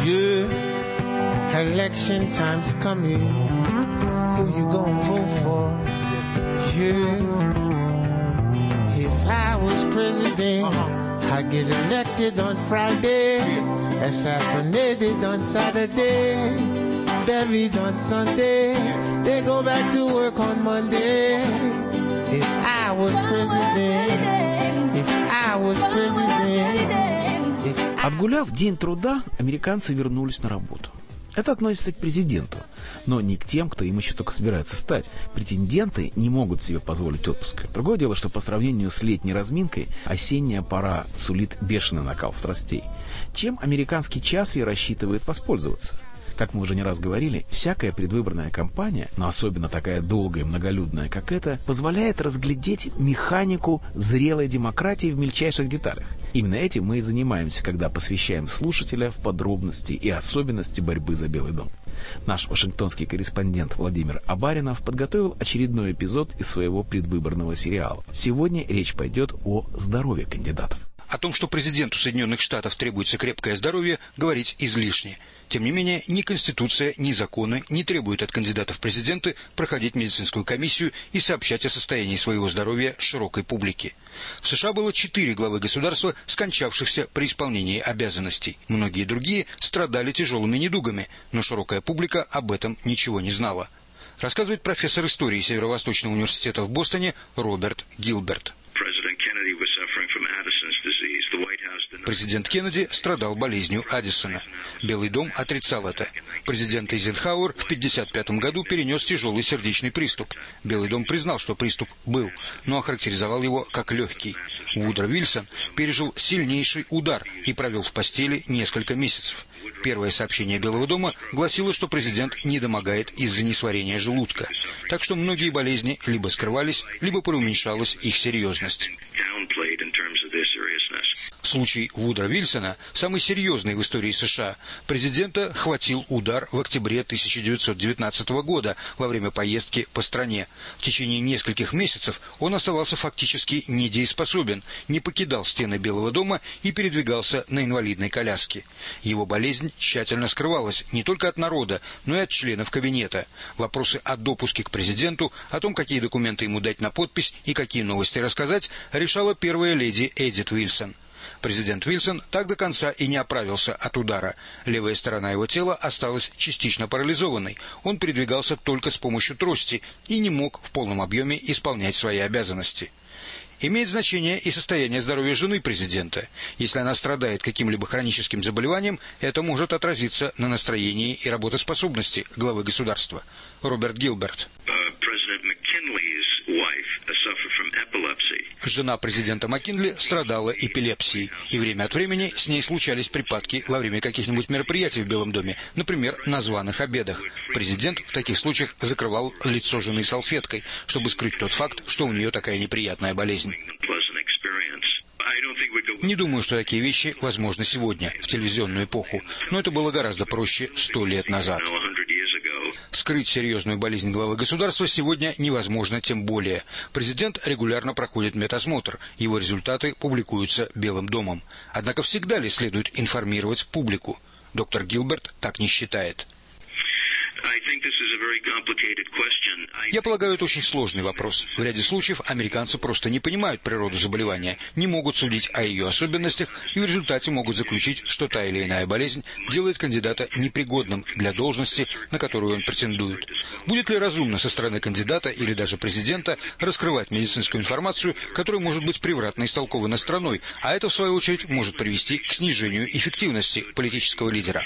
Yeah, election time's coming. Who you gonna vote for? Yeah, if I was president, I'd get elected on Friday, assassinated on Saturday, buried on Sunday, they go back to work on Monday. If I was president, if I was president. Отгуляв День труда, американцы вернулись на работу. Это относится к президенту, но не к тем, кто им еще только собирается стать. Претенденты не могут себе позволить отпуск. Другое дело, что по сравнению с летней разминкой, осенняя пора сулит бешеный накал страстей. Чем американский час и рассчитывает воспользоваться? Как мы уже не раз говорили, всякая предвыборная кампания, но особенно такая долгая и многолюдная, как эта, позволяет разглядеть механику зрелой демократии в мельчайших деталях. Именно этим мы и занимаемся, когда посвящаем слушателя в подробности и особенности борьбы за Белый дом. Наш вашингтонский корреспондент Владимир Абаринов подготовил очередной эпизод из своего предвыборного сериала. Сегодня речь пойдет о здоровье кандидатов. О том, что президенту Соединенных Штатов требуется крепкое здоровье, говорить излишне. Тем не менее, ни Конституция, ни законы не требуют от кандидатов в президенты проходить медицинскую комиссию и сообщать о состоянии своего здоровья широкой публике. В США было 4 главы государства, скончавшихся при исполнении обязанностей. Многие другие страдали тяжелыми недугами, но широкая публика об этом ничего не знала. Рассказывает профессор истории Северо-Восточного университета в Бостоне Роберт Гилберт. Президент Кеннеди страдал болезнью Аддисона. Белый дом отрицал это. Президент Эйзенхауэр в 1955 году перенес тяжелый сердечный приступ. Белый дом признал, что приступ был, но охарактеризовал его как легкий. Вудро Вильсон пережил сильнейший удар и провел в постели несколько месяцев. Первое сообщение Белого дома гласило, что президент недомогает из-за несварения желудка. Так что многие болезни либо скрывались, либо преуменьшалась их серьезность. Случай Вудро Вильсона, самый серьезный в истории США, президента хватил удар в октябре 1919 года во время поездки по стране. В течение нескольких месяцев он оставался фактически недееспособен, не покидал стены Белого дома и передвигался на инвалидной коляске. Его болезнь тщательно скрывалась не только от народа, но и от членов кабинета. Вопросы о допуске к президенту, о том, какие документы ему дать на подпись и какие новости рассказать, решала первая леди Эдит Уилсон. Президент Вильсон так до конца и не оправился от удара. Левая сторона его тела осталась частично парализованной. Он передвигался только с помощью трости и не мог в полном объеме исполнять свои обязанности. Имеет значение и состояние здоровья жены президента. Если она страдает каким-либо хроническим заболеванием, это может отразиться на настроении и работоспособности главы государства. Роберт Гилберт. Жена президента Маккинли страдала эпилепсией, и время от времени с ней случались припадки во время каких-нибудь мероприятий в Белом доме, например, на званых обедах. Президент в таких случаях закрывал лицо жены салфеткой, чтобы скрыть тот факт, что у нее такая неприятная болезнь. Не думаю, что такие вещи возможны сегодня, в телевизионную эпоху, но это было гораздо проще 100 лет назад. Скрыть серьезную болезнь главы государства сегодня невозможно, тем более. Президент регулярно проходит медосмотр, его результаты публикуются Белым домом. Однако всегда ли следует информировать публику? Доктор Гилберт так не считает. Я полагаю, это очень сложный вопрос. В ряде случаев американцы просто не понимают природу заболевания, не могут судить о ее особенностях и в результате могут заключить, что та или иная болезнь делает кандидата непригодным для должности, на которую он претендует. Будет ли разумно со стороны кандидата или даже президента раскрывать медицинскую информацию, которая может быть превратно истолкована страной, а это, в свою очередь, может привести к снижению эффективности политического лидера?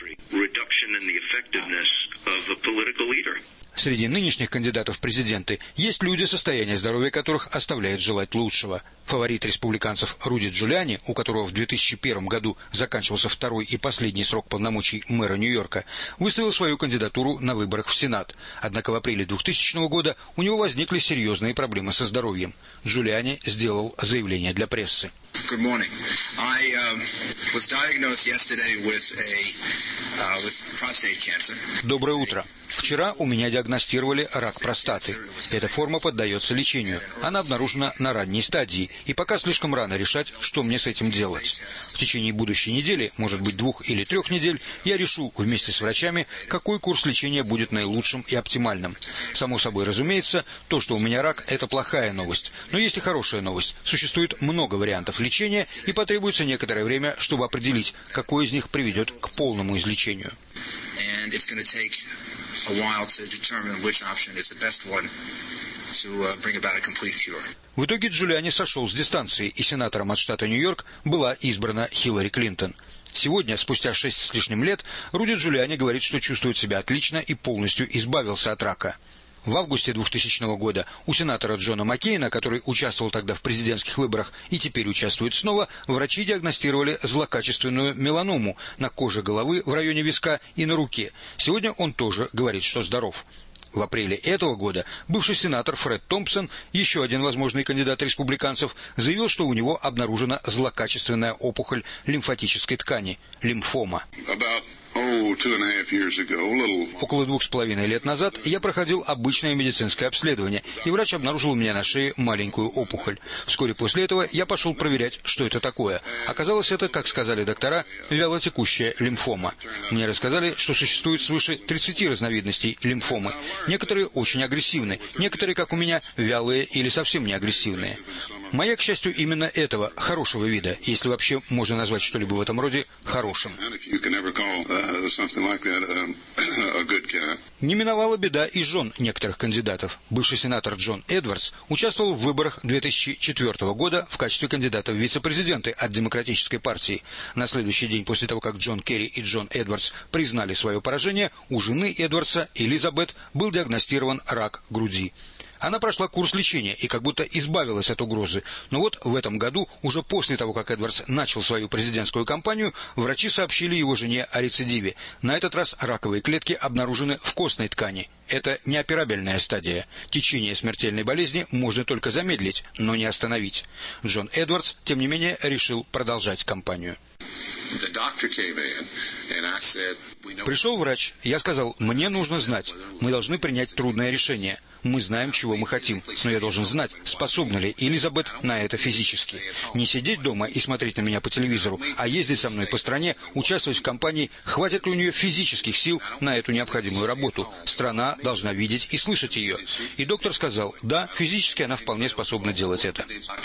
Среди нынешних кандидатов в президенты есть люди, состояние здоровья которых оставляет желать лучшего. Фаворит республиканцев Руди Джулиани, у которого в 2001 году заканчивался второй и последний срок полномочий мэра Нью-Йорка, выставил свою кандидатуру на выборах в Сенат. Однако в апреле 2000 года у него возникли серьезные проблемы со здоровьем. Джулиани сделал заявление для прессы. Good morning. I was diagnosed yesterday with prostate cancer. Доброе утро. Вчера у меня диагностировали рак простаты. Эта форма поддается лечению. Она обнаружена на ранней стадии, и пока слишком рано решать, что мне с этим делать. В течение будущей недели, может быть 2 или 3 недель, я решу вместе с врачами, какой курс лечения будет наилучшим и оптимальным. Само собой разумеется, то, что у меня рак, это плохая новость. Но есть и хорошая новость. Существует много вариантов лечения, и потребуется некоторое время, чтобы определить, какой из них приведет к полному излечению. В итоге Джулиани сошел с дистанции, и сенатором от штата Нью-Йорк была избрана Хиллари Клинтон. Сегодня, спустя 6 с лишним лет, Руди Джулиани говорит, что чувствует себя отлично и полностью избавился от рака. В августе 2000 года у сенатора Джона Маккейна, который участвовал тогда в президентских выборах и теперь участвует снова, врачи диагностировали злокачественную меланому на коже головы в районе виска и на руке. Сегодня он тоже говорит, что здоров. В апреле этого года бывший сенатор Фред Томпсон, еще один возможный кандидат республиканцев, заявил, что у него обнаружена злокачественная опухоль лимфатической ткани – лимфома. Около 2,5 лет назад я проходил обычное медицинское обследование, и врач обнаружил у меня на шее маленькую опухоль. Вскоре после этого я пошел проверять, что это такое. Оказалось, это, как сказали доктора, вялотекущая лимфома. Мне рассказали, что существует свыше 30 разновидностей лимфомы. Некоторые очень агрессивны, некоторые, как у меня, вялые или совсем не агрессивные. Моя, к счастью, именно этого, хорошего вида, если вообще можно назвать что-либо в этом роде хорошим. Не миновала беда и жен некоторых кандидатов. Бывший сенатор Джон Эдвардс участвовал в выборах 2004 года в качестве кандидата в вице-президенты от Демократической партии. На следующий день после того, как Джон Керри и Джон Эдвардс признали свое поражение, у жены Эдвардса, Элизабет, был диагностирован рак груди. Она прошла курс лечения и как будто избавилась от угрозы. Но вот в этом году, уже после того, как Эдвардс начал свою президентскую кампанию, врачи сообщили его жене о рецидиве. На этот раз раковые клетки обнаружены в костной ткани. Это неоперабельная стадия. Течение смертельной болезни можно только замедлить, но не остановить. Джон Эдвардс, тем не менее, решил продолжать кампанию. Пришел врач. Я сказал, мне нужно знать. Мы должны принять трудное решение. Мы знаем, чего мы хотим, но я должен знать, способна ли Элизабет на это физически. Не сидеть дома и смотреть на меня по телевизору, а ездить со мной по стране, участвовать в кампании, хватит ли у нее физических сил на эту необходимую работу. Страна должна видеть и слышать ее. И доктор сказал, да, физически она вполне способна делать это.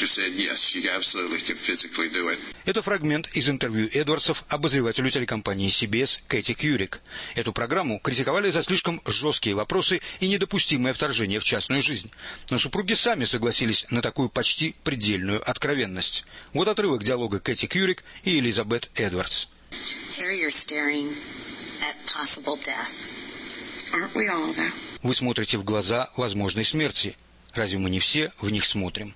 Это фрагмент из интервью Эдвардсов обозревателю телекомпании CBS Кэти Кьюрик. Эту программу критиковали за слишком жесткие вопросы и недопустимое вторжение в частную жизнь. Но супруги сами согласились на такую почти предельную откровенность. Вот отрывок диалога Кэти Кьюрик и Элизабет Эдвардс. Вы смотрите в глаза возможной смерти. Разве мы не все в них смотрим?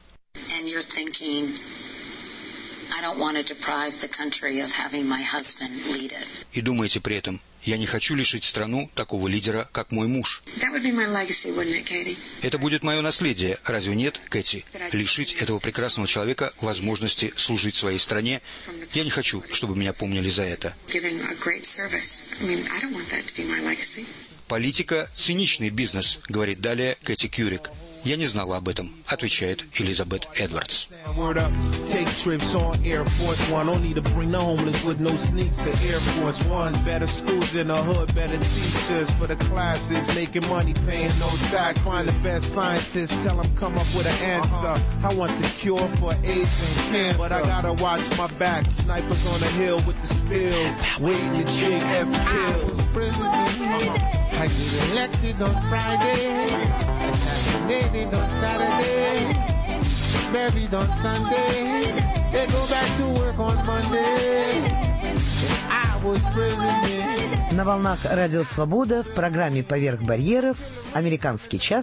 И думаете при этом, я не хочу лишить страну такого лидера, как мой муж. Это будет мое наследие, разве нет, Кэти? Лишить этого прекрасного человека возможности служить своей стране. Я не хочу, чтобы меня помнили за это. Политика – циничный бизнес, говорит далее Кэти Кьюрик. Я не знала об этом, отвечает Элизабет Эдвардс. I get elected on Friday, assassinated on Saturday, buried on Sunday, they go back to work on Monday. I was president. На волнах Радио Свобода в программе «Поверх барьеров» «Американский час»